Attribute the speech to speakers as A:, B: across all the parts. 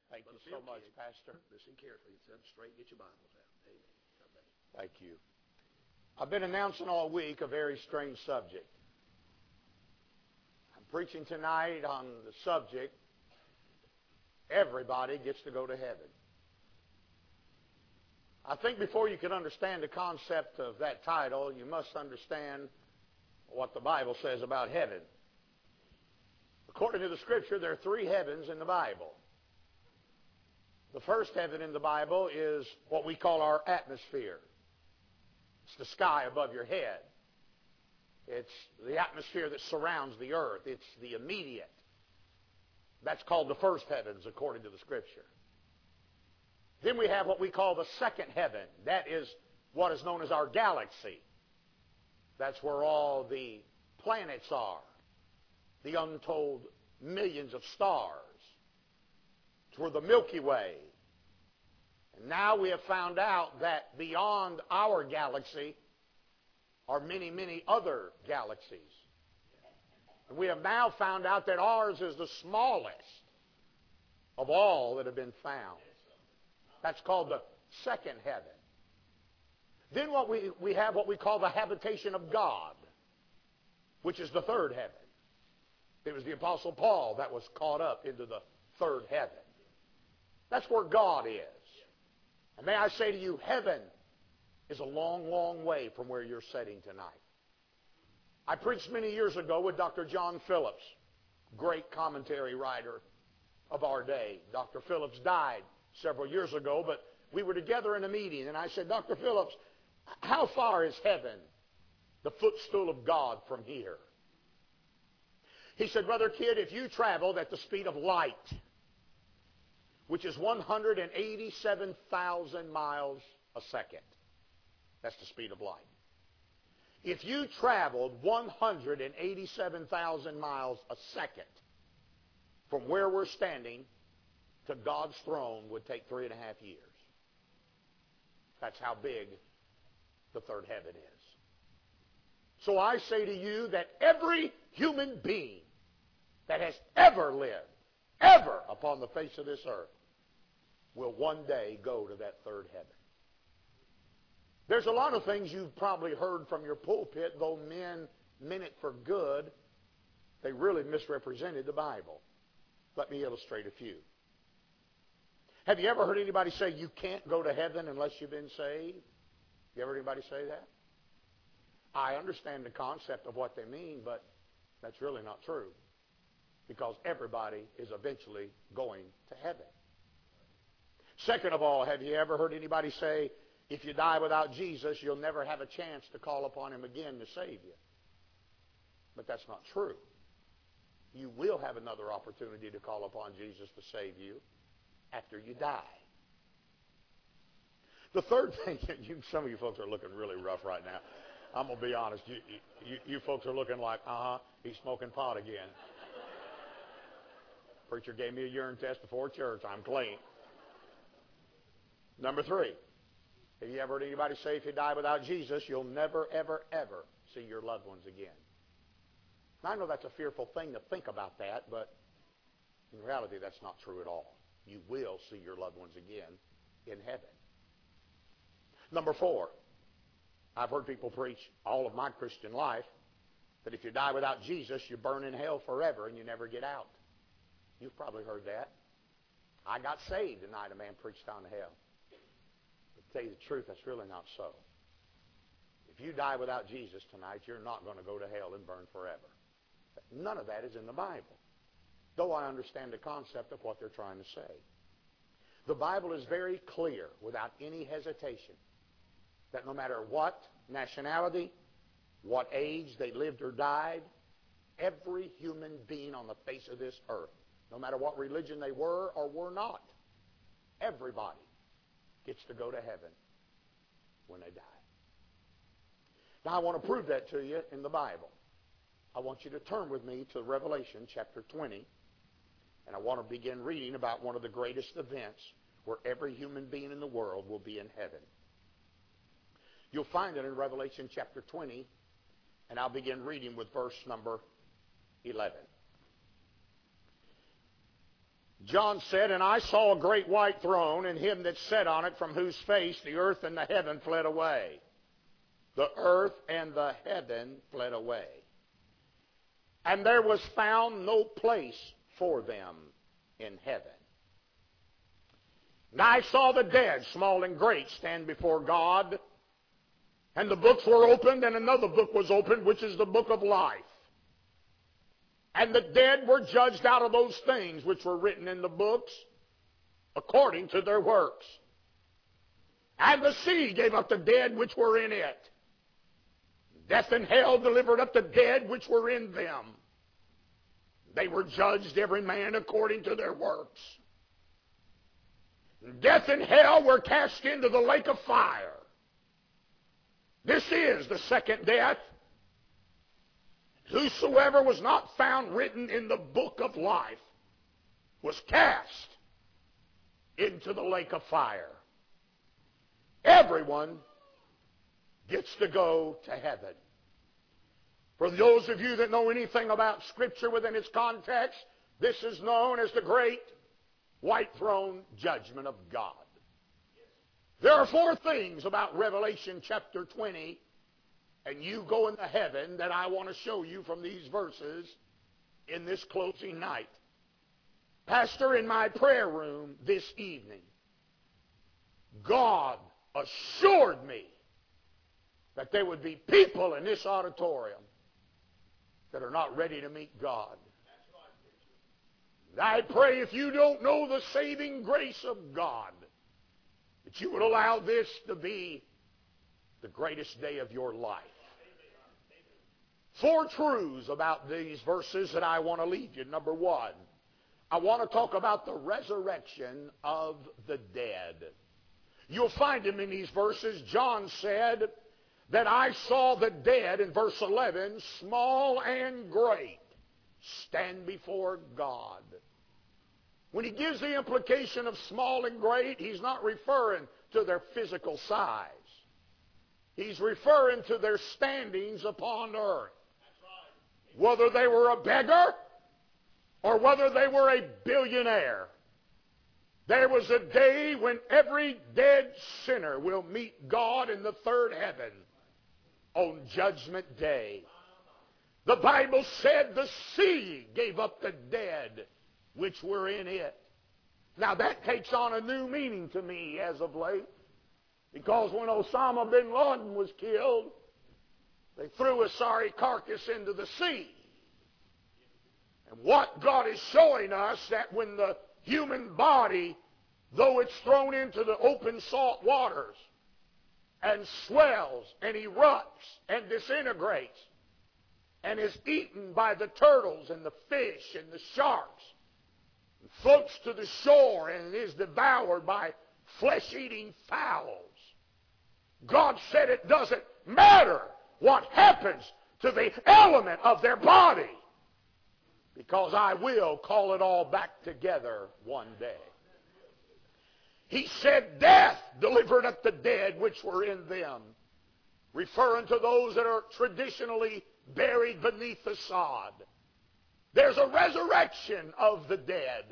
A: Thank you so much, Pastor.
B: Listen carefully. Sit up straight. Get your Bibles out. Amen. God bless you.
A: Thank you. I've been announcing all week a very strange subject. I'm preaching tonight on the subject, everybody gets to go to heaven. I think before you can understand the concept of that title, you must understand what the Bible says about heaven. According to the Scripture, there are three heavens in the Bible. The first heaven in the Bible is what we call our atmosphere. It's the sky above your head. It's the atmosphere that surrounds the earth. It's the immediate. That's called the first heavens according to the Scripture. Then we have what we call the second heaven. That is what is known as our galaxy. That's where all the planets are. The untold millions of stars. It's where the Milky Way. And now we have found out that beyond our galaxy are many, many other galaxies. And we have now found out that ours is the smallest of all that have been found. That's called the second heaven. Then we have what we call the habitation of God, which is the third heaven. It was the Apostle Paul that was caught up into the third heaven. That's where God is. And may I say to you, heaven is a long, long way from where you're sitting tonight. I preached many years ago with Dr. John Phillips, great commentary writer of our day. Dr. Phillips died several years ago, but we were together in a meeting, and I said, Dr. Phillips, how far is heaven, the footstool of God, from here? He said, Brother Kidd, if you traveled at the speed of light, which is 187,000 miles a second, that's the speed of light. If you traveled 187,000 miles a second from where we're standing to God's throne would take 3.5 years. That's how big the third heaven is. So I say to you that every human being that has ever lived, ever upon the face of this earth, will one day go to that third heaven. There's a lot of things you've probably heard from your pulpit, though men meant it for good, they really misrepresented the Bible. Let me illustrate a few. Have you ever heard anybody say you can't go to heaven unless you've been saved? You ever heard anybody say that? I understand the concept of what they mean, but that's really not true. Because everybody is eventually going to heaven. Second of all, have you ever heard anybody say, if you die without Jesus, you'll never have a chance to call upon Him again to save you? But that's not true. You will have another opportunity to call upon Jesus to save you after you die. The third thing, some of you folks are looking really rough right now. I'm going to be honest. You folks are looking like, he's smoking pot again. Preacher gave me a urine test before church. I'm clean. Number 3. Have you ever heard anybody say if you die without Jesus, you'll never, ever, ever see your loved ones again? Now, I know that's a fearful thing to think about that, but in reality, that's not true at all. You will see your loved ones again in heaven. Number 4, I've heard people preach all of my Christian life that if you die without Jesus, you burn in hell forever and you never get out. You've probably heard that. I got saved the night a man preached on hell. But to tell you the truth, that's really not so. If you die without Jesus tonight, you're not going to go to hell and burn forever. None of that is in the Bible, though I understand the concept of what they're trying to say. The Bible is very clear, without any hesitation, that no matter what nationality, what age they lived or died, every human being on the face of this earth, no matter what religion they were or were not, everybody gets to go to heaven when they die. Now, I want to prove that to you in the Bible. I want you to turn with me to Revelation chapter 20, and I want to begin reading about one of the greatest events where every human being in the world will be in heaven. You'll find it in Revelation chapter 20, and I'll begin reading with verse number 11. John said, "And I saw a great white throne, and him that sat on it, from whose face the earth and the heaven fled away." The earth and the heaven fled away. "And there was found no place for them in heaven. And I saw the dead, small and great, stand before God. And the books were opened, and another book was opened, which is the book of life. And the dead were judged out of those things which were written in the books, according to their works. And the sea gave up the dead which were in it. Death and hell delivered up the dead which were in them. They were judged, every man according to their works. Death and hell were cast into the lake of fire. This is the second death. Whosoever was not found written in the book of life was cast into the lake of fire." Everyone gets to go to heaven. For those of you that know anything about Scripture within its context, this is known as the great white throne judgment of God. There are four things about Revelation chapter 20 and you go into heaven that I want to show you from these verses in this closing night. Pastor, in my prayer room this evening, God assured me that there would be people in this auditorium that are not ready to meet God. I pray, if you don't know the saving grace of God, that you would allow this to be the greatest day of your life. Four truths about these verses that I want to leave you. Number one, I want to talk about the resurrection of the dead. You'll find them in these verses. John said that I saw the dead, in verse 11, small and great, stand before God. When he gives the implication of small and great, he's not referring to their physical size. He's referring to their standings upon earth. Whether they were a beggar or whether they were a billionaire, there was a day when every dead sinner will meet God in the third heaven on Judgment Day. The Bible said the sea gave up the dead which were in it. Now that takes on a new meaning to me as of late, because when Osama bin Laden was killed, they threw a sorry carcass into the sea. And what God is showing us, that when the human body, though it's thrown into the open salt waters and swells and erupts and disintegrates and is eaten by the turtles and the fish and the sharks, and floats to the shore and is devoured by flesh-eating fowls, God said it doesn't matter what happens to the element of their body, because I will call it all back together one day. He said death delivered up the dead which were in them, referring to those that are traditionally buried beneath the sod. There's a resurrection of the dead.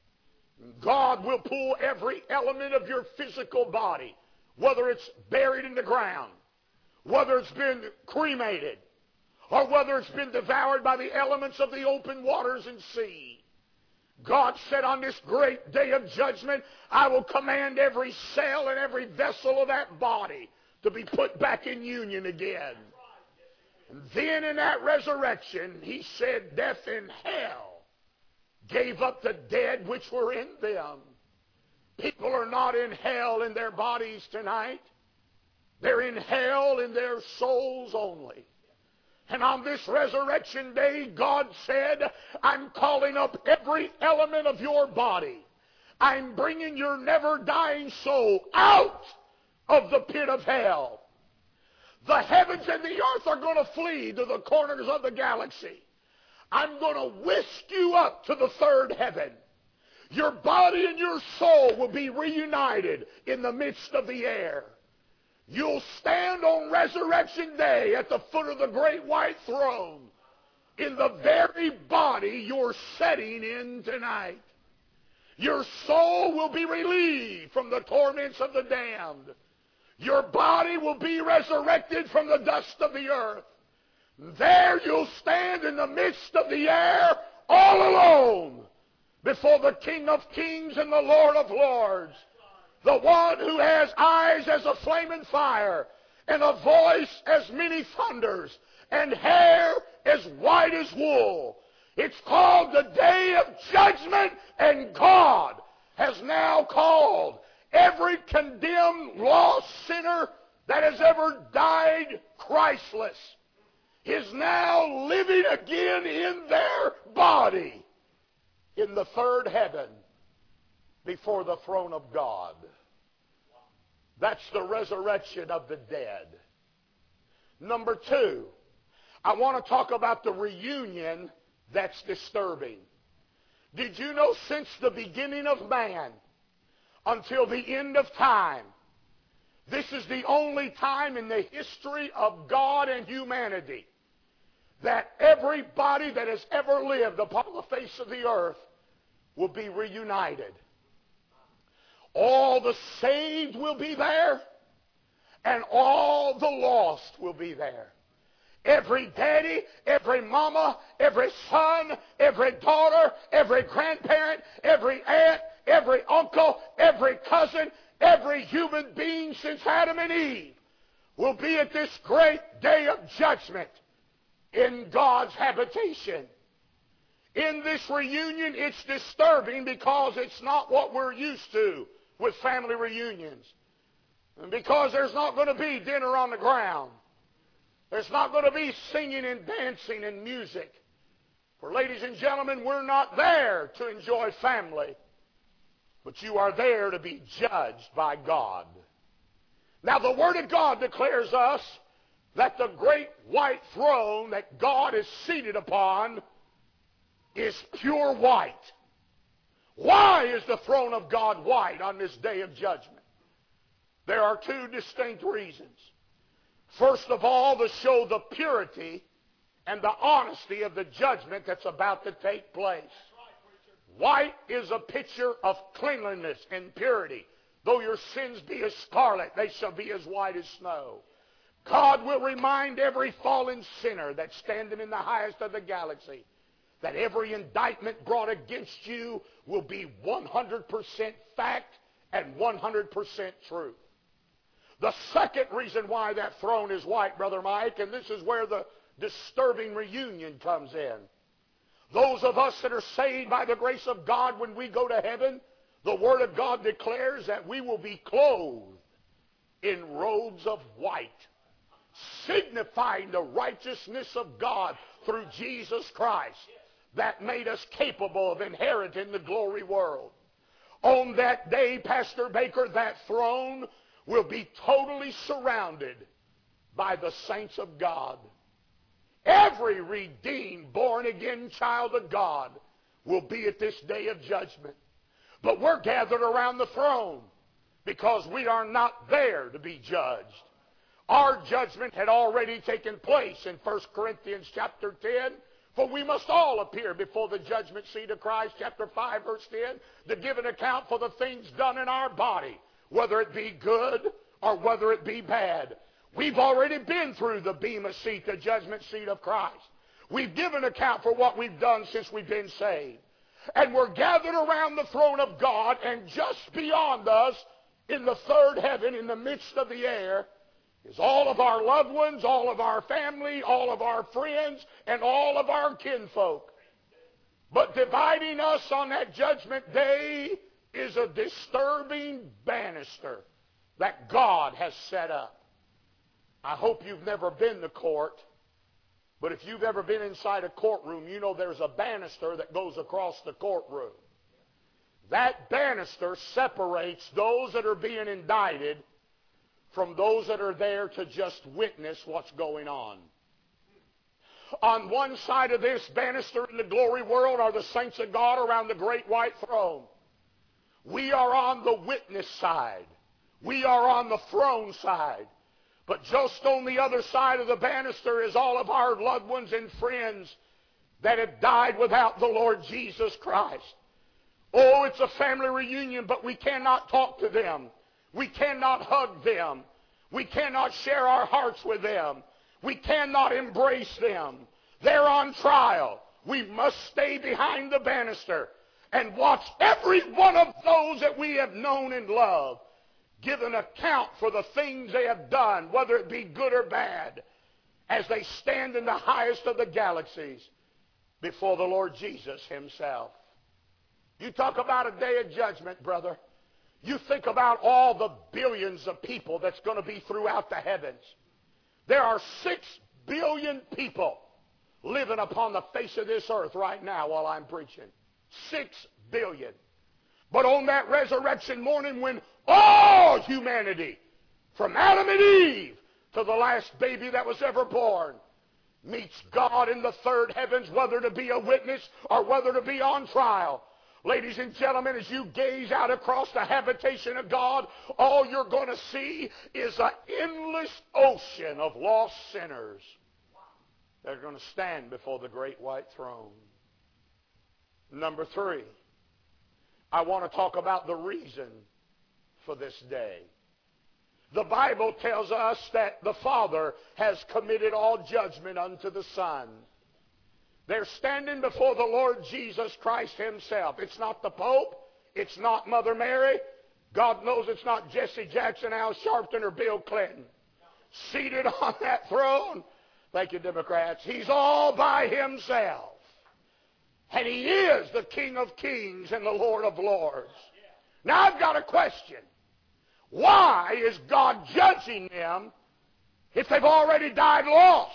A: God will pull every element of your physical body, whether it's buried in the ground, whether it's been cremated, or whether it's been devoured by the elements of the open waters and sea. God said, on this great day of judgment, I will command every cell and every vessel of that body to be put back in union again. And then in that resurrection, he said, death and hell gave up the dead which were in them. People are not in hell in their bodies tonight. They're in hell in their souls only. And on this resurrection day, God said, I'm calling up every element of your body. I'm bringing your never-dying soul out of the pit of hell. The heavens and the earth are going to flee to the corners of the galaxy. I'm going to whisk you up to the third heaven. Your body and your soul will be reunited in the midst of the air. You'll stand on Resurrection Day at the foot of the great white throne in the very body you're sitting in tonight. Your soul will be relieved from the torments of the damned. Your body will be resurrected from the dust of the earth. There you'll stand in the midst of the air all alone before the King of Kings and the Lord of Lords, the one who has eyes as a flaming fire and a voice as many thunders and hair as white as wool. It's called the Day of Judgment, and God has now called every condemned, lost sinner that has ever died Christless is now living again in their body in the third heaven before the throne of God. That's the resurrection of the dead. Number two, I want to talk about the reunion that's disturbing. Did you know since the beginning of man until the end of time, this is the only time in the history of God and humanity that everybody that has ever lived upon the face of the earth will be reunited. All the saved will be there, and all the lost will be there. Every daddy, every mama, every son, every daughter, every grandparent, every aunt, every uncle, every cousin, every human being since Adam and Eve will be at this great day of judgment in God's habitation. In this reunion, it's disturbing because it's not what we're used to with family reunions. And because there's not going to be dinner on the ground. There's not going to be singing and dancing and music. For ladies and gentlemen, we're not there to enjoy family, but you are there to be judged by God. Now the Word of God declares us that the great white throne that God is seated upon is pure white. Why is the throne of God white on this day of judgment? There are two distinct reasons. First of all, to show the purity and the honesty of the judgment that's about to take place. White is a picture of cleanliness and purity. Though your sins be as scarlet, they shall be as white as snow. God will remind every fallen sinner that's standing in the highest of the galaxy that every indictment brought against you will be 100% fact and 100% truth. The second reason why that throne is white, Brother Mike, and this is where the disturbing reunion comes in. Those of us that are saved by the grace of God, when we go to heaven, the Word of God declares that we will be clothed in robes of white, signifying the righteousness of God through Jesus Christ that made us capable of inheriting the glory world. On that day, Pastor Baker, that throne will be totally surrounded by the saints of God. Every redeemed, born-again child of God will be at this day of judgment. But we're gathered around the throne because we are not there to be judged. Our judgment had already taken place in 1 Corinthians chapter 10, for we must all appear before the judgment seat of Christ, chapter 5, verse 10, to give an account for the things done in our body, whether it be good or whether it be bad. We've already been through the bema seat, the judgment seat of Christ. We've given account for what we've done since we've been saved. And we're gathered around the throne of God, and just beyond us, in the third heaven, in the midst of the air, is all of our loved ones, all of our family, all of our friends, and all of our kinfolk. But dividing us on that judgment day is a disturbing banister that God has set up. I hope you've never been to court, but if you've ever been inside a courtroom, you know there's a banister that goes across the courtroom. That banister separates those that are being indicted from those that are there to just witness what's going on. On one side of this banister in the glory world are the saints of God around the great white throne. We are on the witness side. We are on the throne side. But just on the other side of the banister is all of our loved ones and friends that have died without the Lord Jesus Christ. Oh, it's a family reunion, but we cannot talk to them. We cannot hug them. We cannot share our hearts with them. We cannot embrace them. They're on trial. We must stay behind the banister and watch every one of those that we have known and loved give an account for the things they have done, whether it be good or bad, as they stand in the highest of the galaxies before the Lord Jesus himself. You talk about a day of judgment, brother. You think about all the billions of people that's going to be throughout the heavens. There are 6 billion people living upon the face of this earth right now while I'm preaching. 6 billion. But on that resurrection morning, when all humanity, from Adam and Eve to the last baby that was ever born, meets God in the third heavens, whether to be a witness or whether to be on trial. Ladies and gentlemen, as you gaze out across the habitation of God, all you're going to see is an endless ocean of lost sinners that are going to stand before the great white throne. Number 3, I want to talk about the reason for this day. The Bible tells us that the Father has committed all judgment unto the Son. They're standing before the Lord Jesus Christ himself. It's not the Pope. It's not Mother Mary. God knows it's not Jesse Jackson, Al Sharpton, or Bill Clinton. Seated on that throne, thank you, Democrats, he's all by himself. And he is the King of Kings and the Lord of Lords. Now I've got a question. Why is God judging them if they've already died lost?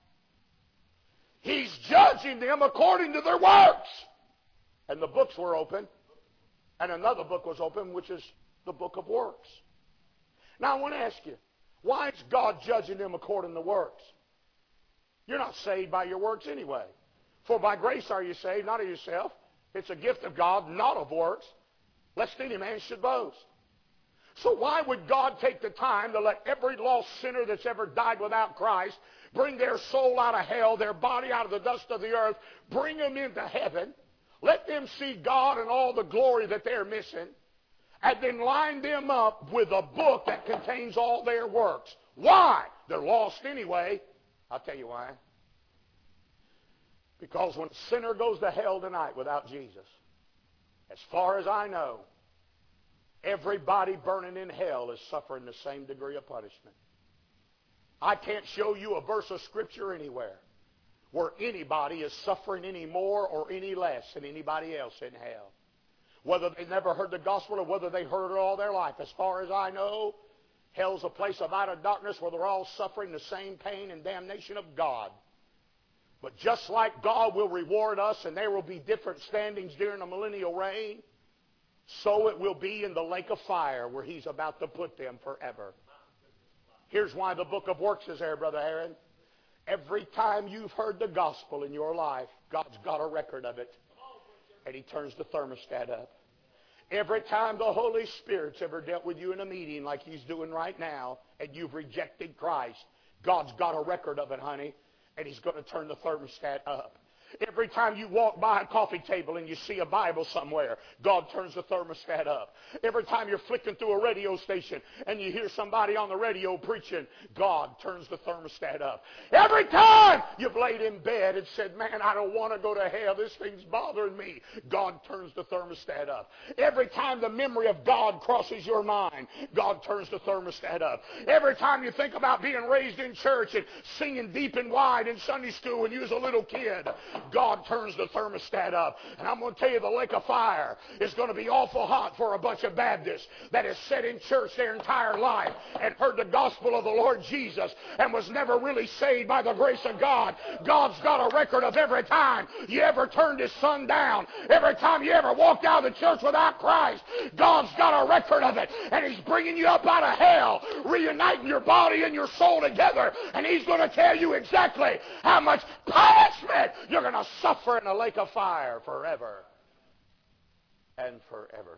A: He's judging them according to their works. And the books were open. And another book was open, which is the book of works. Now I want to ask you, why is God judging them according to works? You're not saved by your works anyway. For by grace are you saved, not of yourself. It's a gift of God, not of works, lest any man should boast. So why would God take the time to let every lost sinner that's ever died without Christ bring their soul out of hell, their body out of the dust of the earth, bring them into heaven, let them see God and all the glory that they're missing, and then line them up with a book that contains all their works? Why? They're lost anyway. I'll tell you why. Because when a sinner goes to hell tonight without Jesus, as far as I know, everybody burning in hell is suffering the same degree of punishment. I can't show you a verse of Scripture anywhere where anybody is suffering any more or any less than anybody else in hell. Whether they never heard the gospel or whether they heard it all their life. As far as I know, hell's a place of outer darkness where they're all suffering the same pain and damnation of God. But just like God will reward us and there will be different standings during the millennial reign, so it will be in the lake of fire where he's about to put them forever. Here's why the book of works is there, Brother Aaron. Every time you've heard the gospel in your life, God's got a record of it. And he turns the thermostat up. Every time the Holy Spirit's ever dealt with you in a meeting like he's doing right now, and you've rejected Christ, God's got a record of it, honey, and he's going to turn the thermostat up. Every time you walk by a coffee table and you see a Bible somewhere, God turns the thermostat up. Every time you're flicking through a radio station and you hear somebody on the radio preaching, God turns the thermostat up. Every time you've laid in bed and said, man, I don't want to go to hell, this thing's bothering me, God turns the thermostat up. Every time the memory of God crosses your mind, God turns the thermostat up. Every time you think about being raised in church and singing deep and wide in Sunday school when you was a little kid, God turns the thermostat up. And I'm going to tell you, the lake of fire is going to be awful hot for a bunch of Baptists that has sat in church their entire life and heard the gospel of the Lord Jesus and was never really saved by the grace of God. God's got a record of every time you ever turned his son down, every time you ever walked out of the church without Christ. God's got a record of it, and he's bringing you up out of hell, reuniting your body and your soul together, and he's going to tell you exactly how much punishment you're going to suffer in the lake of fire forever and forever.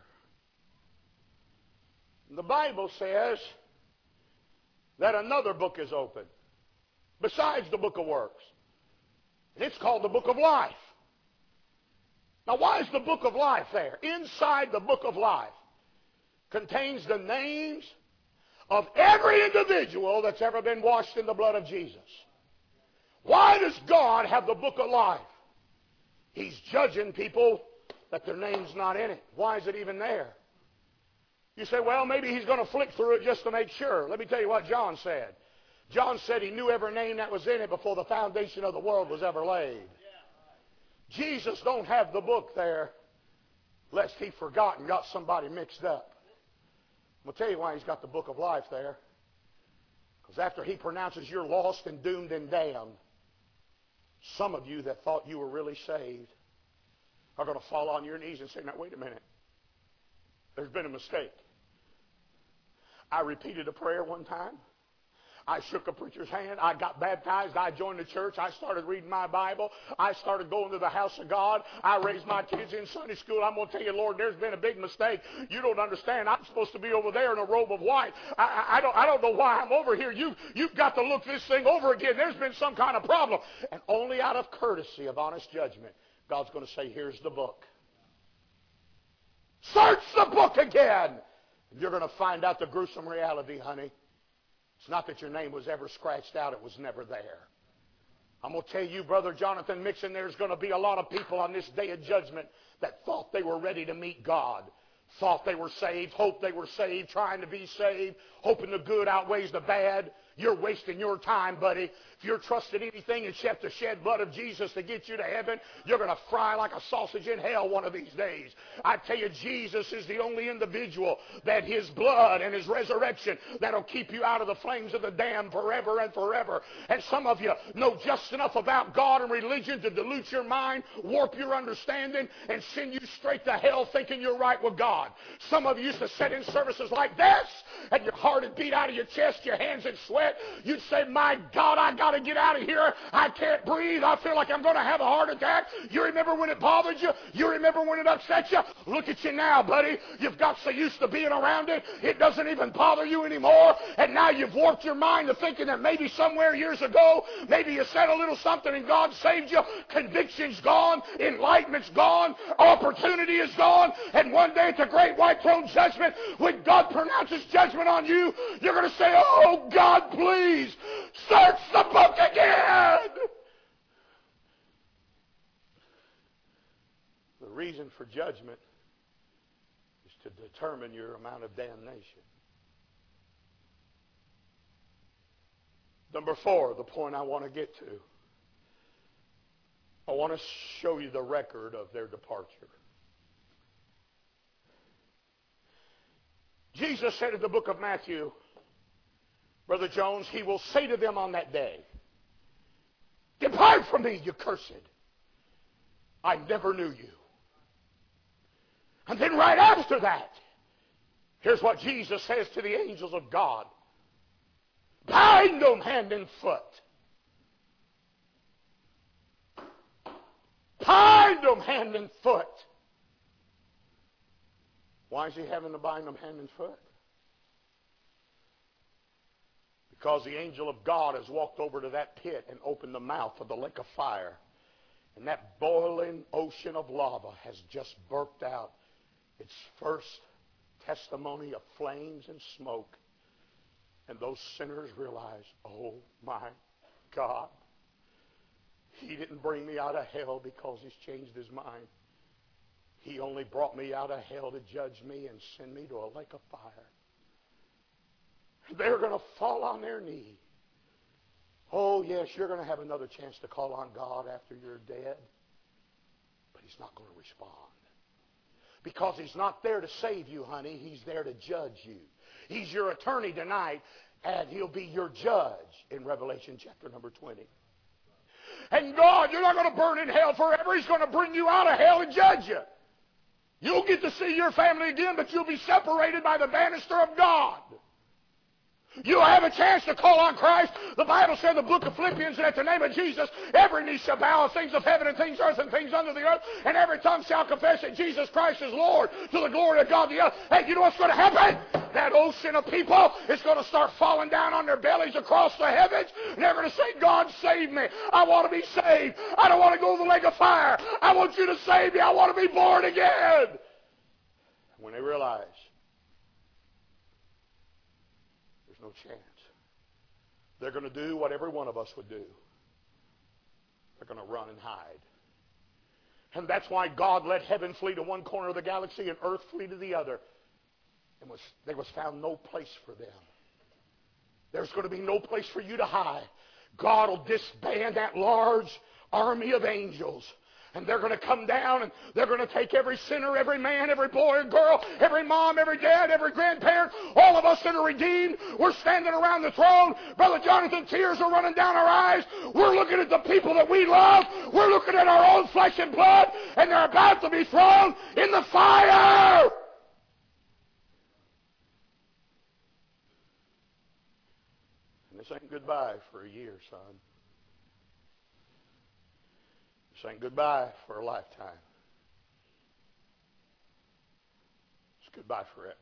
A: The Bible says that another book is open besides the book of works. And it's called the book of life. Now, why is the book of life there? Inside the book of life contains the names of every individual that's ever been washed in the blood of Jesus. Why does God have the book of life? He's judging people that their name's not in it. Why is it even there? You say, well, maybe he's going to flick through it just to make sure. Let me tell you what John said. John said he knew every name that was in it before the foundation of the world was ever laid. Jesus don't have the book there lest he forgot and got somebody mixed up. I'm going to tell you why he's got the book of life there. Because after he pronounces you're lost and doomed and damned, some of you that thought you were really saved are going to fall on your knees and say, now wait a minute. There's been a mistake. I repeated a prayer one time. I shook a preacher's hand. I got baptized. I joined the church. I started reading my Bible. I started going to the house of God. I raised my kids in Sunday school. I'm going to tell you, Lord, there's been a big mistake. You don't understand. I'm supposed to be over there in a robe of white. I don't know why I'm over here. You've got to look this thing over again. There's been some kind of problem. And only out of courtesy of honest judgment, God's going to say, here's the book. Search the book again. And you're going to find out the gruesome reality, honey. It's not that your name was ever scratched out. It was never there. I'm going to tell you, Brother Jonathan Mixon, there's going to be a lot of people on this day of judgment that thought they were ready to meet God. Thought they were saved, hoped they were saved, trying to be saved, hoping the good outweighs the bad. You're wasting your time, buddy. If you're trusting anything except the shed blood of Jesus to get you to heaven, you're going to fry like a sausage in hell one of these days. I tell you, Jesus is the only individual that his blood and his resurrection that'll keep you out of the flames of the damned forever and forever. And some of you know just enough about God and religion to dilute your mind, warp your understanding, and send you straight to hell thinking you're right with God. Some of you used to sit in services like this, and your heart would beat out of your chest, your hands would sweat. You'd say, my God, I got to get out of here. I can't breathe. I feel like I'm going to have a heart attack. You remember when it bothered you? You remember when it upset you? Look at you now, buddy. You've got so used to being around it, it doesn't even bother you anymore. And now you've warped your mind to thinking that maybe somewhere years ago, maybe you said a little something and God saved you. Conviction's gone. Enlightenment's gone. Opportunity is gone. And one day at the great white throne judgment, when God pronounces judgment on you, you're going to say, oh, God, please, search the book again. The reason for judgment is to determine your amount of damnation. Number 4, the point I want to get to. I want to show you the record of their departure. Jesus said in the book of Matthew, Brother Jones, he will say to them on that day, depart from me, you cursed. I never knew you. And then right after that, here's what Jesus says to the angels of God. Bind them hand and foot. Bind them hand and foot. Why is he having to bind them hand and foot? Because the angel of God has walked over to that pit and opened the mouth of the lake of fire. And that boiling ocean of lava has just burped out its first testimony of flames and smoke. And those sinners realize, oh my God, he didn't bring me out of hell because he's changed his mind. He only brought me out of hell to judge me and send me to a lake of fire. They're going to fall on their knee. Oh, yes, you're going to have another chance to call on God after you're dead. But he's not going to respond. Because he's not there to save you, honey. He's there to judge you. He's your attorney tonight, and he'll be your judge in Revelation chapter number 20. And God, you're not going to burn in hell forever. He's going to bring you out of hell and judge you. You'll get to see your family again, but you'll be separated by the banister of God. You'll have a chance to call on Christ. The Bible said in the book of Philippians that at the name of Jesus, every knee shall bow, things of heaven and things of earth and things under the earth, and every tongue shall confess that Jesus Christ is Lord to the glory of God the other. Hey, you know what's going to happen? that ocean of people is going to start falling down on their bellies across the heavens. And they're going to say, God, save me. I want to be saved. I don't want to go to the lake of fire. I want you to save me. I want to be born again. When they realize there's no chance, they're going to do what every one of us would do. They're going to run and hide. And that's why God let heaven flee to one corner of the galaxy and earth flee to the other. And there was found no place for them. There's going to be no place for you to hide. God will disband that large army of angels. And they're going to come down and they're going to take every sinner, every man, every boy and girl, every mom, every dad, every grandparent, all of us that are redeemed. We're standing around the throne. Brother Jonathan, tears are running down our eyes. We're looking at the people that we love. We're looking at our own flesh and blood. And they're about to be thrown in the fire. And this ain't goodbye for a year, son. Saying goodbye for a lifetime. It's goodbye forever.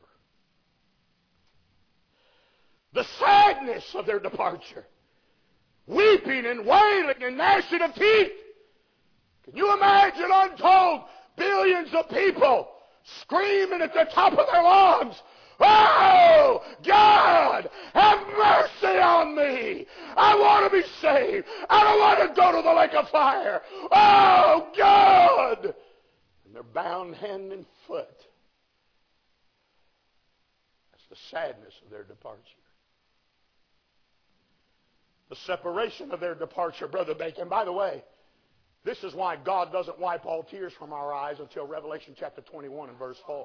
A: The sadness of their departure. Weeping and wailing and gnashing of teeth. Can you imagine untold billions of people screaming at the top of their lungs, oh, God, have mercy on me. I want to be saved. I don't want to go to the lake of fire. Oh, God. And they're bound hand and foot. That's the sadness of their departure. The separation of their departure, Brother Bacon. By the way, this is why God doesn't wipe all tears from our eyes until Revelation chapter 21 and verse 4.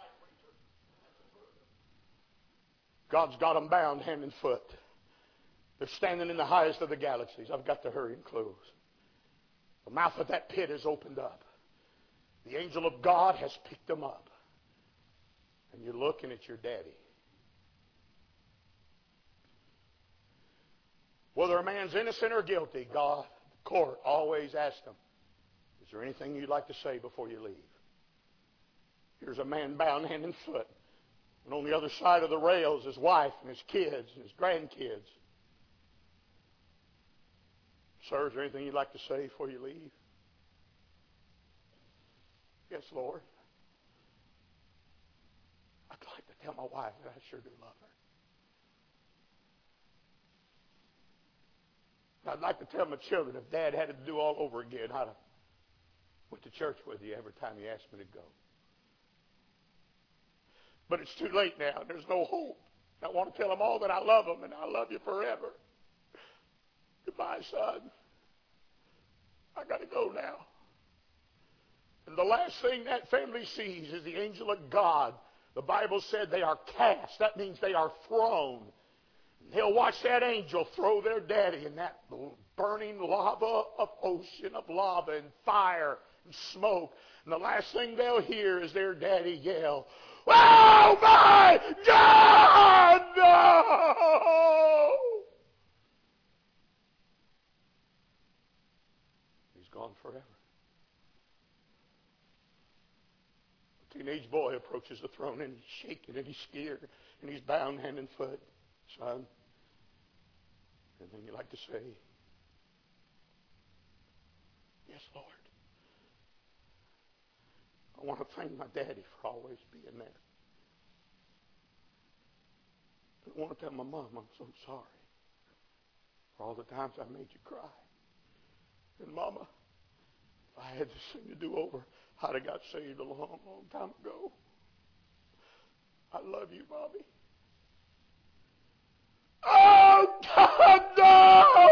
A: God's got them bound hand and foot. They're standing in the highest of the galaxies. I've got to hurry and close. The mouth of that pit is opened up. The angel of God has picked them up. And you're looking at your daddy. Whether a man's innocent or guilty, God, the court, always asks them, is there anything you'd like to say before you leave? Here's a man bound hand and foot. And on the other side of the rails, his wife and his kids and his grandkids. Sir, is there anything you'd like to say before you leave? Yes, Lord. I'd like to tell my wife that I sure do love her. I'd like to tell my children if Dad had to do all over again, I'd have went to church with you every time you asked me to go. But it's too late now. There's no hope. I want to tell them all that I love them and I love you forever. Goodbye, son. I got to go now. And the last thing that family sees is the angel of God. The Bible said they are cast. That means they are thrown. And they'll watch that angel throw their daddy in that burning lava of ocean of lava and fire and smoke. And the last thing they'll hear is their daddy yell, "Oh my God, no!" He's gone forever. A teenage boy approaches the throne and he's shaking and he's scared and he's bound hand and foot. Son, anything you'd like to say? Yes, Lord. I want to thank my daddy for always being there. I want to tell my mom I'm so sorry for all the times I made you cry. And Mama, if I had this thing to do over, I'd have got saved a long, long time ago. I love you, Mommy. Oh, God, no!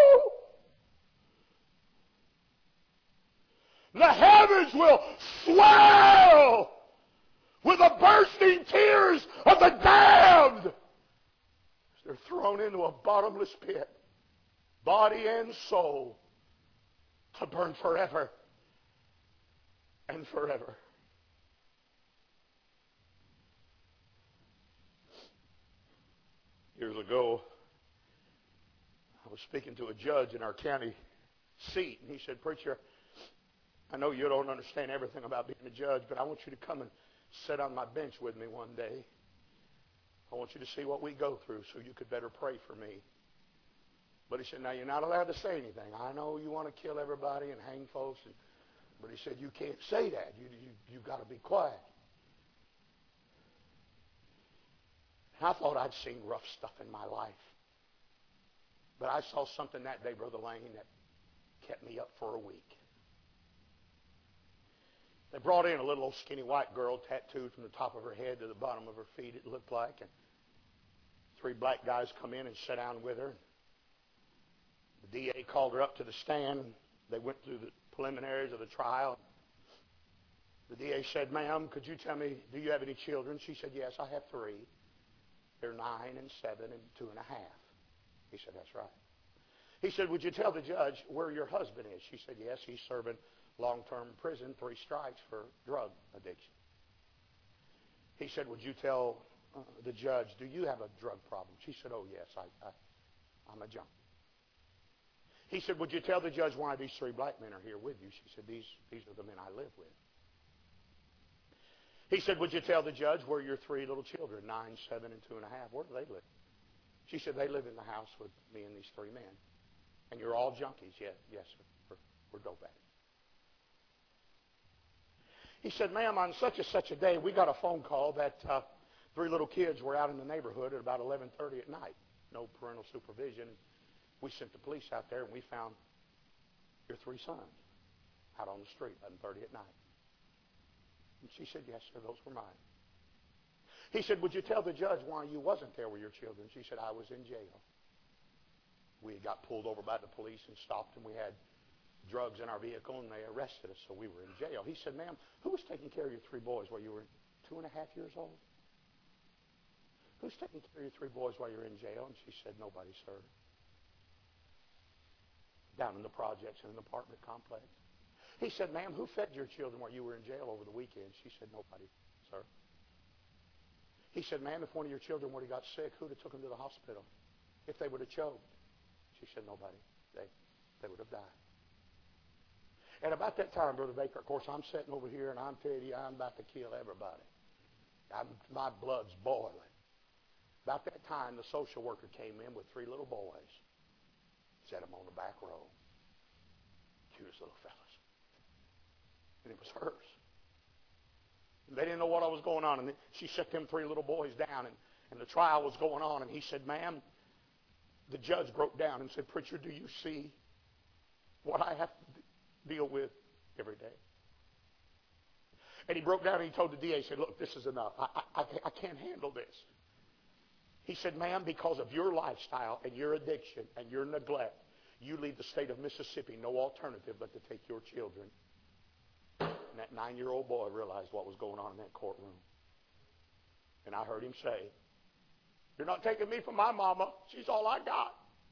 A: The heavens will swell with the bursting tears of the damned. They're thrown into a bottomless pit, body and soul, to burn forever and forever. Years ago, I was speaking to a judge in our county seat, and he said, "Preacher, I know you don't understand everything about being a judge, but I want you to come and sit on my bench with me one day." I want you to see what we go through so you could better pray for me. But he said, now you're not allowed to say anything. I know you want to kill everybody and hang folks. But he said, you can't say that. You've got to be quiet. And I thought I'd seen rough stuff in my life. But I saw something that day, Brother Lane, that kept me up for a week. They brought in a little old skinny white girl, tattooed from the top of her head to the bottom of her feet, it looked like. And 3 black guys come in and sat down with her. The DA called her up to the stand. They went through the preliminaries of the trial. The DA said, ma'am, could you tell me, do you have any children? She said, yes, I have 3. They're 9 and 7 and 2.5. He said, that's right. He said, would you tell the judge where your husband is? She said, yes, he's serving long-term prison, 3 strikes for drug addiction. He said, would you tell the judge, do you have a drug problem? She said, oh, yes, I'm a junkie. He said, would you tell the judge why these 3 black men are here with you? She said, these are the men I live with. He said, would you tell the judge where your 3 little children, 9, 7, and 2.5, where do they live? She said, they live in the house with me and these 3 men. And you're all junkies? Yes, sir. We're dope addicts. He said, ma'am, on such and such a day, we got a phone call that 3 little kids were out in the neighborhood at about 11:30 at night. No parental supervision. We sent the police out there, and we found your 3 sons out on the street, 11:30 at night. And she said, yes, sir, those were mine. He said, would you tell the judge why you wasn't there with your children? She said, I was in jail. We had got pulled over by the police and stopped, and we had drugs in our vehicle, and they arrested us, so we were in jail. He said, ma'am, who was taking care of your 3 boys while you were 2.5 years old? Who's taking care of your 3 boys while you're in jail? And she said, nobody, sir. Down in the projects in an apartment complex. He said, ma'am, who fed your children while you were in jail over the weekend? She said, nobody, sir. He said, ma'am, if one of your children would have got sick, who'd have took them to the hospital? If they would have choked? She said, nobody. They would have died. And about that time, Brother Baker, of course, I'm sitting over here, and I'm telling you, I'm about to kill everybody. My blood's boiling. About that time, the social worker came in with 3 little boys. Set them on the back row. Cutest little fellas. And it was hers. And they didn't know what was going on. And she set them 3 little boys down, and the trial was going on. And he said, ma'am, the judge broke down and said, preacher, do you see what I have to deal with every day? And he broke down and he told the DA, he said, look, this is enough. I can't handle this. He said, ma'am, because of your lifestyle and your addiction and your neglect, you leave the state of Mississippi no alternative but to take your children. And that 9-year-old boy realized what was going on in that courtroom. And I heard him say, you're not taking me from my mama. She's all I got.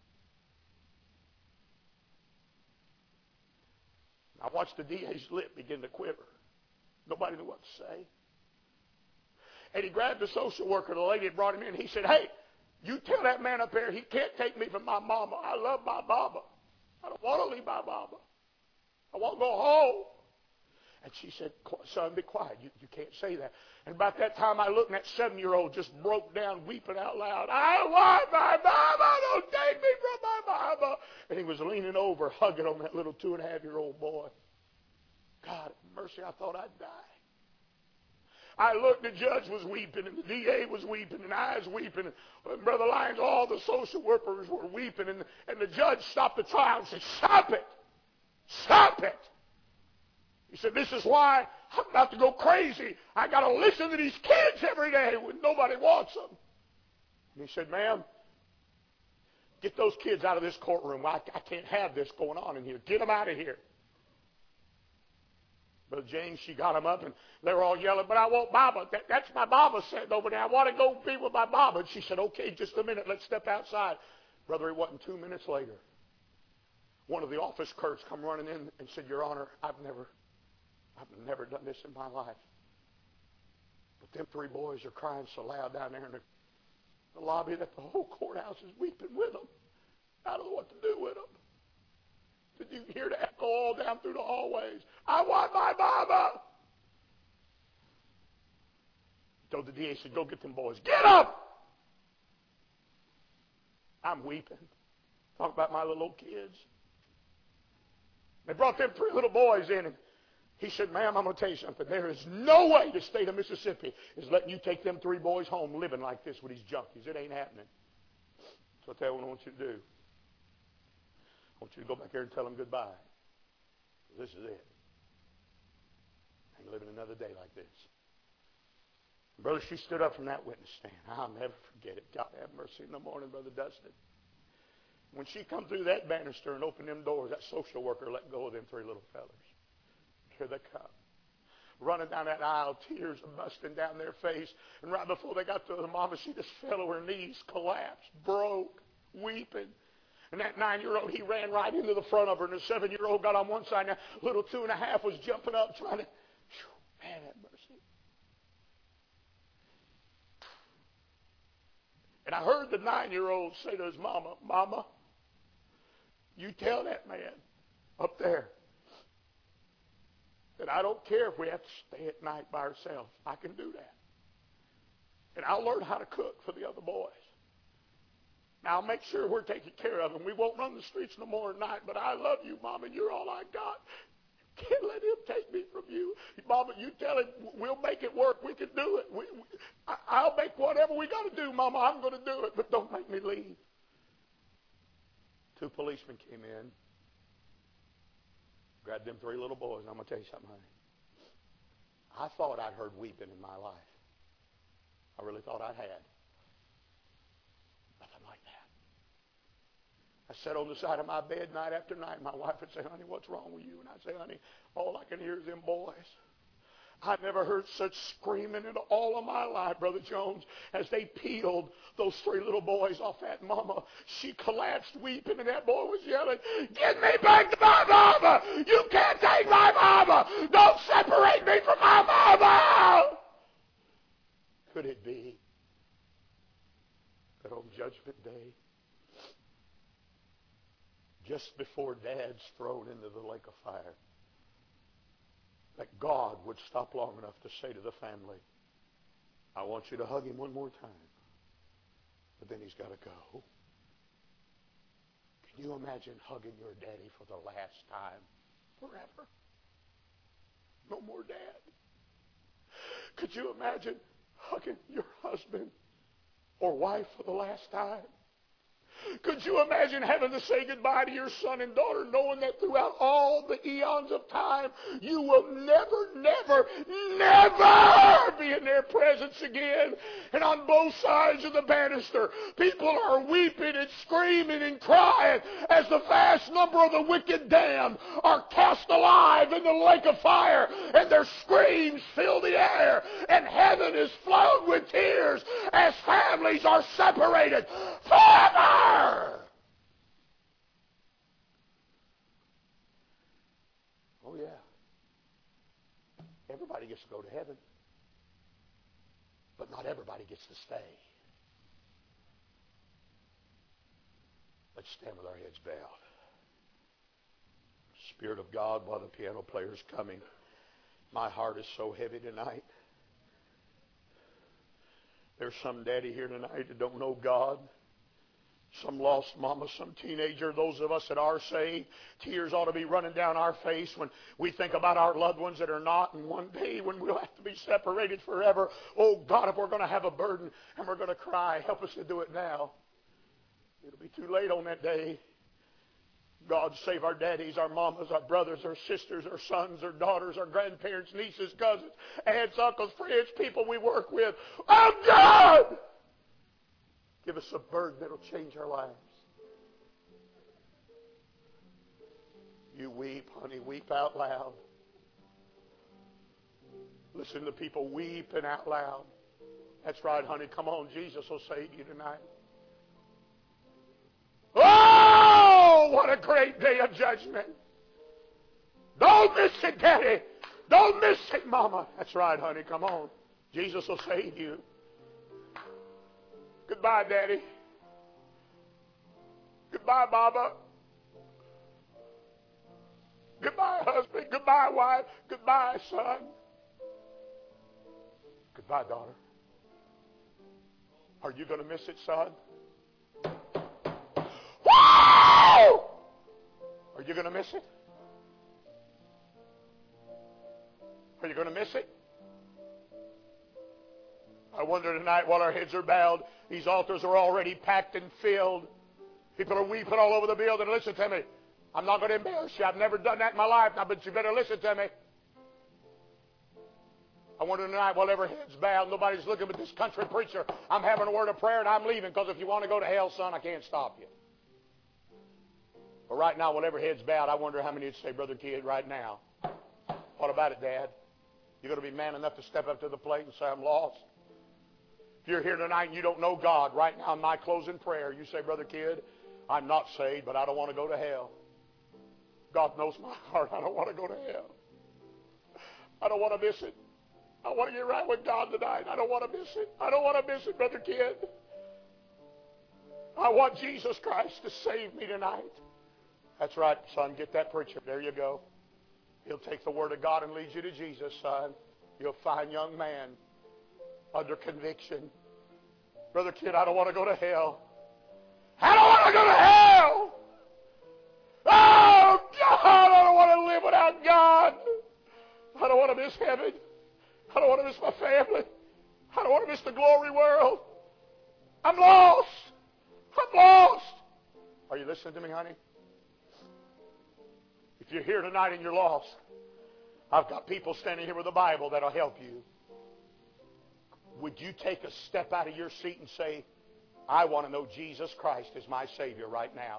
A: I watched the DA's lip begin to quiver. Nobody knew what to say. And he grabbed the social worker, the lady that brought him in. He said, hey, you tell that man up there he can't take me from my mama. I love my mama. I don't want to leave my mama. I want to go home. And she said, son, be quiet. You can't say that. And about that time I looked, and that 7-year-old just broke down weeping out loud. I want my mama. Don't take me from my mama. And he was leaning over, hugging on that little 2.5-year-old boy. God, mercy, I thought I'd die. I looked, the judge was weeping, and the DA was weeping, and I was weeping, and Brother Lyons, all the social workers were weeping, and the judge stopped the trial and said, stop it! Stop it! He said, this is why I'm about to go crazy. I got to listen to these kids every day when nobody wants them. And he said, ma'am, get those kids out of this courtroom. I can't have this going on in here. Get them out of here. Brother James, she got him up, and they were all yelling, but I want Baba. That's my Baba sitting over there. I want to go be with my Baba. And she said, okay, just a minute. Let's step outside. Brother, it wasn't 2 minutes later. One of the office clerks come running in and said, Your Honor, I've never done this in my life. But them 3 boys are crying so loud down there in the lobby that the whole courthouse is weeping with them. I don't know what to do with them. Did you hear the echo all down through the hallways? I want my mama. He told the DA, he said, go get them boys. Get up! I'm weeping. Talk about my little old kids. They brought them 3 little boys in, and he said, ma'am, I'm going to tell you something. There is no way the state of Mississippi is letting you take them 3 boys home living like this with these junkies. It ain't happening. So I'll tell you what I want you to do. I want you to go back there and tell them goodbye. This is it. I ain't living another day like this. Brother, she stood up from that witness stand. I'll never forget it. God have mercy in the morning, Brother Dustin. When she come through that banister and opened them doors, that social worker let go of them 3 little fellers. Here they come. Running down that aisle, tears are busting down their face. And right before they got to the mama, she just fell to her knees, collapsed, broke, weeping. And that 9-year-old, he ran right into the front of her. And the 7-year-old got on one side. Now, little 2.5 was jumping up, trying to, man, have mercy. And I heard the 9-year-old say to his mama, Mama, you tell that man up there that I don't care if we have to stay at night by ourselves. I can do that. And I'll learn how to cook for the other boys. Now, I'll make sure we're taken care of them. We won't run the streets no more at night, but I love you, Mama, and you're all I got. You can't let him take me from you. Mama, you tell him we'll make it work. We can do it. I'll make whatever we got to do, Mama. I'm going to do it, but don't make me leave. 2 policemen came in, grabbed them 3 little boys, and I'm going to tell you something, honey. I thought I'd heard weeping in my life. I really thought I had. Nothing like that. I sat on the side of my bed night after night. My wife would say, honey, what's wrong with you? And I'd say, honey, all I can hear is them boys. I've never heard such screaming in all of my life, Brother Jones, as they peeled those 3 little boys off that mama. She collapsed weeping, and that boy was yelling, get me back to my mama! You can't take my mama! Don't separate me from my mama! Could it be that on Judgment Day, just before Dad's thrown into the lake of fire, that God would stop long enough to say to the family, I want you to hug him one more time, but then he's got to go. Can you imagine hugging your daddy for the last time forever? No more dad. Could you imagine hugging your husband or wife for the last time? Could you imagine having to say goodbye to your son and daughter, knowing that throughout all the eons of time, you will never, never, never be in their presence again? And on both sides of the banister, people are weeping and screaming and crying as the vast number of the wicked damned are cast alive in the lake of fire, and their screams fill the air, and heaven is flowed with tears as families are separated forever. Oh, yeah. Everybody gets to go to heaven, but not everybody gets to stay. Let's stand with our heads bowed. Spirit of God, while the piano player's coming, my heart is so heavy tonight. There's some daddy here tonight that don't know God. Some lost mama, some teenager, those of us that are saved, tears ought to be running down our face when we think about our loved ones that are not, and one day when we'll have to be separated forever. Oh God, if we're going to have a burden and we're going to cry, help us to do it now. It'll be too late on that day. God save our daddies, our mamas, our brothers, our sisters, our sons, our daughters, our grandparents, nieces, cousins, aunts, uncles, friends, people we work with. Oh God! Give us a burden that'll change our lives. You weep, honey, weep out loud. Listen to people weeping out loud. That's right, honey. Come on, Jesus will save you tonight. Oh, what a great day of judgment. Don't miss it, Daddy. Don't miss it, Mama. That's right, honey. Come on. Jesus will save you. Goodbye, Daddy. Goodbye, Mama. Goodbye, husband. Goodbye, wife. Goodbye, son. Goodbye, daughter. Are you going to miss it, son? you going to miss it? Are you going to miss it? I wonder tonight, while our heads are bowed, these altars are already packed and filled. People are weeping all over the building. Listen to me. I'm not going to embarrass you. I've never done that in my life, now, but you better listen to me. I wonder tonight, while every head's bowed, nobody's looking but this country preacher. I'm having a word of prayer and I'm leaving, because if you want to go to hell, son, I can't stop you. But right now, while every head's bowed, I wonder how many would say, Brother Kidd, right now. What about it, Dad? You're going to be man enough to step up to the plate and say, I'm lost? If you're here tonight and you don't know God, right now in my closing prayer, you say, Brother Kidd, I'm not saved, but I don't want to go to hell. God knows my heart. I don't want to go to hell. I don't want to miss it. I want to get right with God tonight. I don't want to miss it. I don't want to miss it, Brother Kidd. I want Jesus Christ to save me tonight. That's right, son. Get that preacher. There you go. He'll take the Word of God and lead you to Jesus, son. You're a fine young man under conviction. Brother Kidd, I don't want to go to hell. I don't want to go to hell. Oh, God, I don't want to live without God. I don't want to miss heaven. I don't want to miss my family. I don't want to miss the glory world. I'm lost. I'm lost. Are you listening to me, honey? If you're here tonight and you're lost, I've got people standing here with a Bible that'll help you. Would you take a step out of your seat and say, I want to know Jesus Christ as my Savior right now.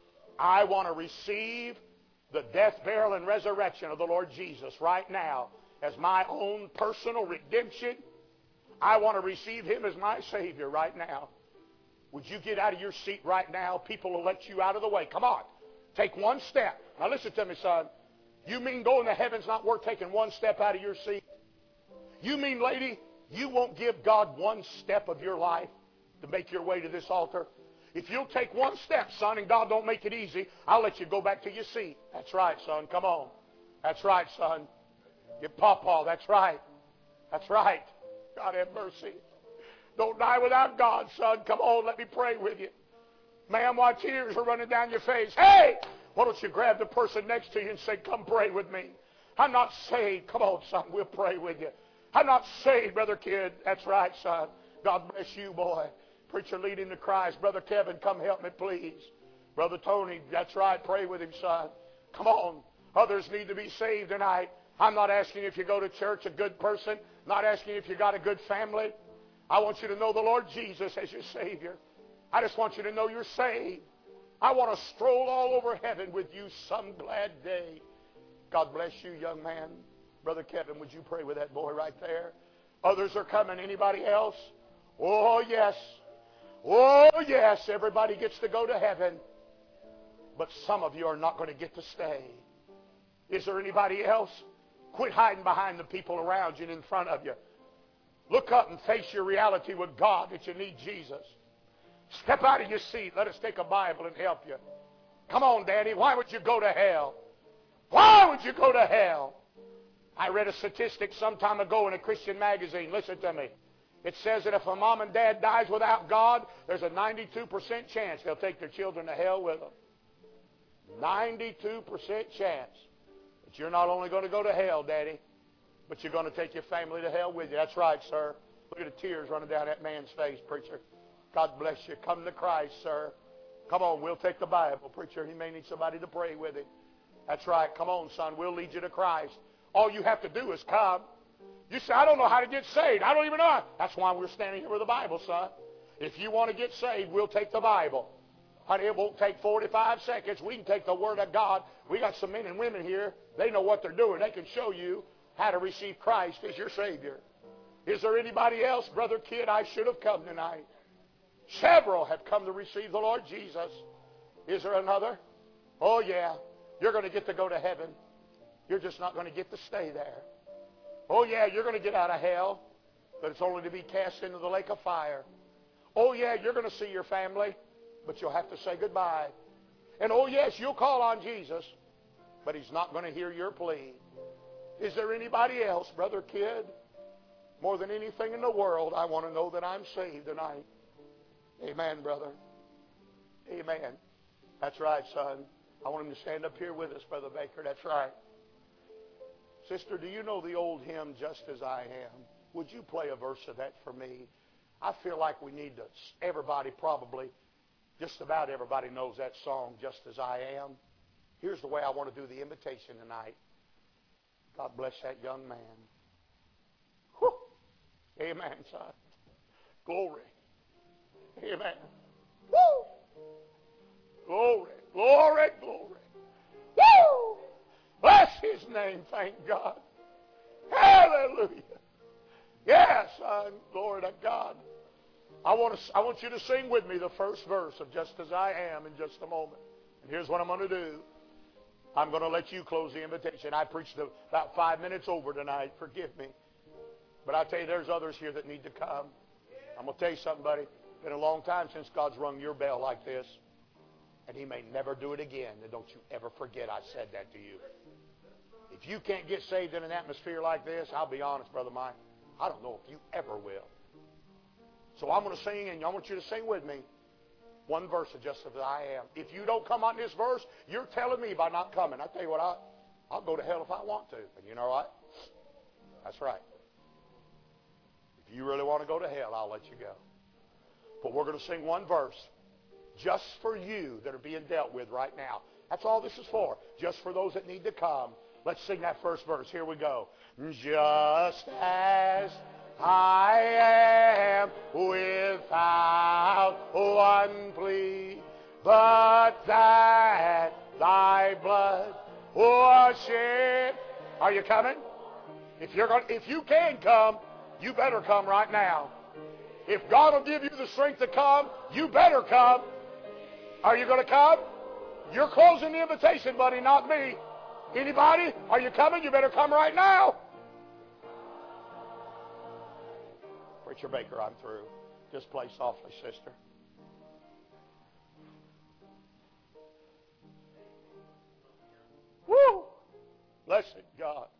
A: I want to receive the death, burial, and resurrection of the Lord Jesus right now as my own personal redemption. I want to receive Him as my Savior right now. Would you get out of your seat right now? People will let you out of the way. Come on. Take one step. Now listen to me, son. You mean going to heaven's not worth taking one step out of your seat? You mean, lady, you won't give God one step of your life to make your way to this altar? If you'll take one step, son, and God don't make it easy, I'll let you go back to your seat. That's right, son. Come on. That's right, son. Get Pawpaw. That's right. That's right. God have mercy. Don't die without God, son. Come on, let me pray with you. Ma'am, while tears are running down your face, hey, why don't you grab the person next to you and say, come pray with me. I'm not saved. Come on, son, we'll pray with you. I'm not saved, Brother Kidd. That's right, son. God bless you, boy. Preacher leading to Christ. Brother Kevin, come help me, please. Brother Tony, that's right. Pray with him, son. Come on. Others need to be saved tonight. I'm not asking if you go to church, a good person. Not asking if you got a good family. I want you to know the Lord Jesus as your Savior. I just want you to know you're saved. I want to stroll all over heaven with you some glad day. God bless you, young man. Brother Kevin, would you pray with that boy right there? Others are coming. Anybody else? Oh, yes. Oh, yes. Everybody gets to go to heaven. But some of you are not going to get to stay. Is there anybody else? Quit hiding behind the people around you and in front of you. Look up and face your reality with God that you need Jesus. Step out of your seat. Let us take a Bible and help you. Come on, Daddy. Why would you go to hell? Why would you go to hell? I read a statistic some time ago in a Christian magazine. Listen to me. It says that if a mom and dad dies without God, there's a 92% chance they'll take their children to hell with them. 92% chance that you're not only going to go to hell, Daddy, but you're going to take your family to hell with you. That's right, sir. Look at the tears running down that man's face, preacher. God bless you. Come to Christ, sir. Come on, we'll take the Bible, preacher. He may need somebody to pray with him. That's right. Come on, son. We'll lead you to Christ. All you have to do is come. You say, I don't know how to get saved. I don't even know. That's why we're standing here with the Bible, son. If you want to get saved, we'll take the Bible. Honey, it won't take 45 seconds. We can take the Word of God. We got some men and women here. They know what they're doing. They can show you how to receive Christ as your Savior. Is there anybody else? Brother Kidd, I should have come tonight. Several have come to receive the Lord Jesus. Is there another? Oh, yeah. You're going to get to go to heaven. You're just not going to get to stay there. Oh, yeah, you're going to get out of hell, but it's only to be cast into the lake of fire. Oh, yeah, you're going to see your family, but you'll have to say goodbye. And oh, yes, you'll call on Jesus, but He's not going to hear your plea. Is there anybody else, Brother Kidd? More than anything in the world, I want to know that I'm saved tonight. Amen, brother. Amen. That's right, son. I want him to stand up here with us, Brother Baker. That's right. Sister, do you know the old hymn, Just As I Am? Would you play a verse of that for me? I feel like we need to, everybody probably, just about everybody knows that song, Just As I Am. Here's the way I want to do the invitation tonight. God bless that young man. Whew. Amen, son. Glory. Amen. Woo! Glory, glory, glory. Woo! Bless his name, thank God. Hallelujah. Yes, son. Glory to God. I want you to sing with me the first verse of Just As I Am in just a moment. And here's what I'm going to do. I'm going to let you close the invitation. I preached about 5 minutes over tonight. Forgive me. But I tell you, there's others here that need to come. I'm going to tell you something, buddy. It's been a long time since God's rung your bell like this. And He may never do it again. And don't you ever forget I said that to you. If you can't get saved in an atmosphere like this, I'll be honest, Brother Mike, I don't know if you ever will. So I'm going to sing, and I want you to sing with me one verse of Just As I Am. If you don't come on this verse, you're telling me by not coming. I tell you what, I'll go to hell if I want to. And you know what? That's right. If you really want to go to hell, I'll let you go. But we're going to sing one verse just for you that are being dealt with right now. That's all this is for. Just for those that need to come. Let's sing that first verse. Here we go. Just as I am, without one plea, but that thy blood was shed. Are you coming? If you can come, you better come right now. If God will give you the strength to come, you better come. Are you going to come? You're closing the invitation, buddy, not me. Anybody? Are you coming? You better come right now. Preacher Baker, I'm through. Just play softly, sister. Woo! Blessed God.